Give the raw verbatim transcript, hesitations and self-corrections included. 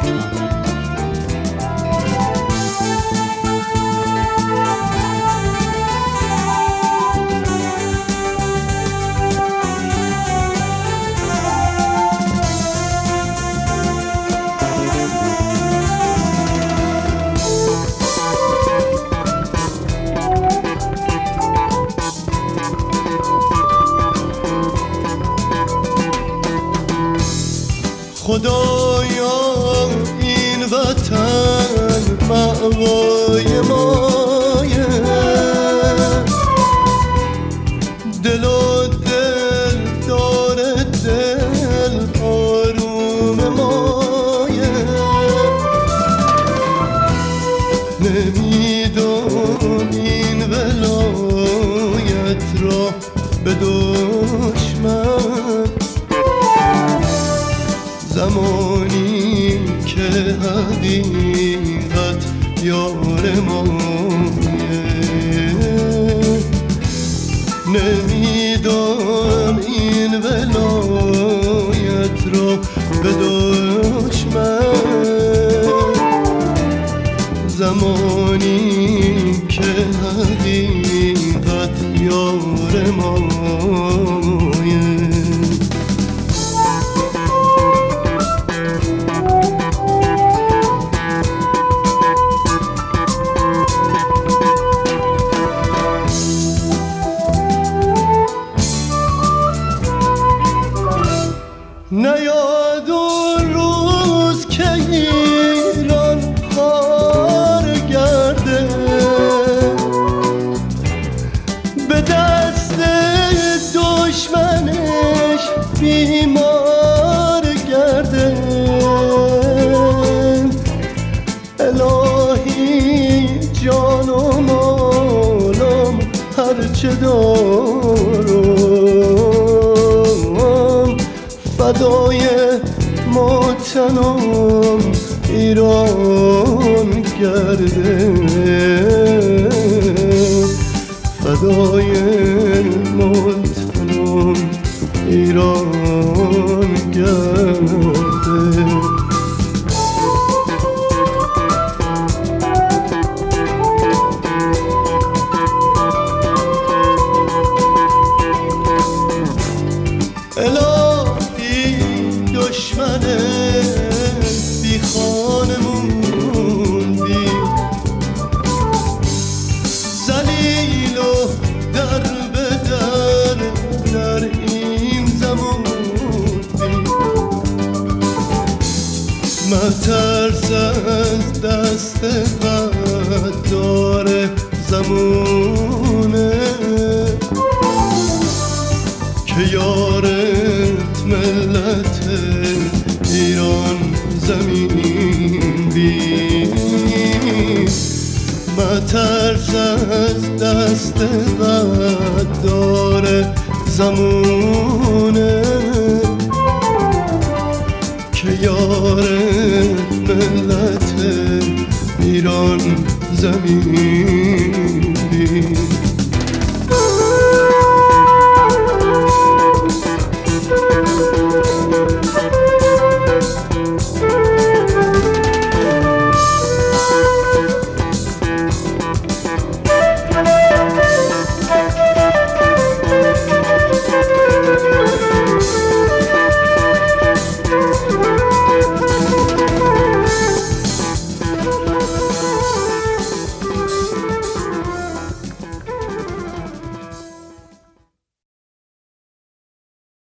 خدایا این وطن مأوای مایه، دل و دل داره دل آروم مایه. نمیدم این ولایت را به دشمن، زمانی که حقیقت یار مایه. نمیدم این ولایت را به دشمن، زمانی که حقیقت یار مایه. نیاد اون روز که ایران خار گرده، به دست دشمنش بیمار گرده. الهی جان و مالم هرچه دارم، فدای موطنم ایران کرده، فدای موطنم ایران کرده. دشمن بی خانمون بی ذلیل و در به در در این زمان بی مترس از دست غدار زمونه که یارت ملت ایران زمین بی. مترس از دست غدار زمونه که یارت ملت ایران زمین